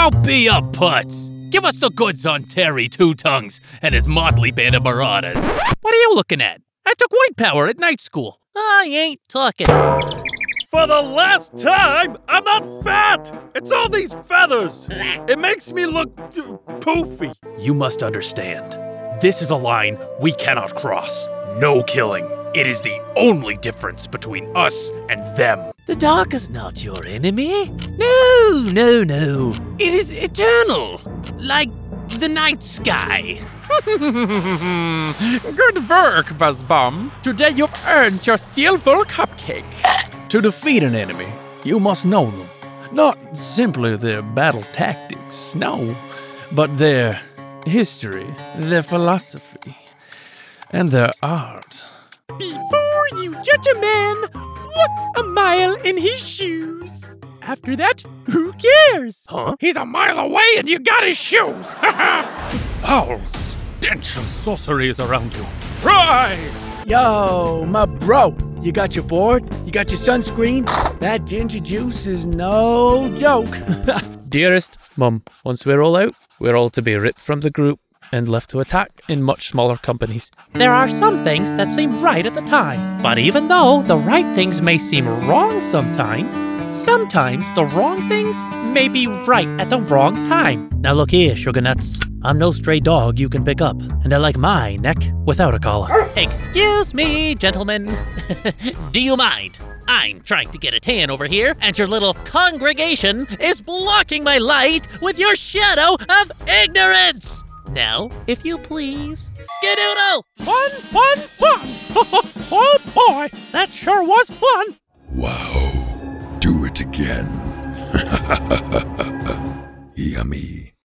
Don't be a putz. Give us the goods on Terry Two Tongues and his motley band of marauders. What are you looking at? I took white power at night school. I ain't talking. For the last time, I'm not fat! It's all these feathers! It makes me look poofy. You must understand. This is a line we cannot cross. No killing. It is the only difference between us and them. The dark is not your enemy. No. It is eternal. Like the night sky. Good work, Buzzbomb. Today you've earned your Steelful Cupcake. To defeat an enemy, you must know them. Not simply their battle tactics, no, but their history, their philosophy, and their art. Before you judge a man, walk a mile in his shoes. After that, who cares? Huh? He's a mile away and you got his shoes. Foul stench of sorcery is around you. Rise! Yo, my bro, you got your board? You got your sunscreen? That ginger juice is no joke. Dearest Mum, once we're all out, we're all to be ripped from the group and left to attack in much smaller companies. There are some things that seem right at the time. But even though the right things may seem wrong sometimes the wrong things may be right at the wrong time. Now look here, Sugar Nuts. I'm no stray dog you can pick up, and I like my neck without a collar. Excuse me, gentlemen. Do you mind? I'm trying to get a tan over here, and your little congregation is blocking my light with your shadow of ignorance. Now, if you please, skedoodle! Fun! Oh boy, that sure was fun. Wow. Do it again. Yummy.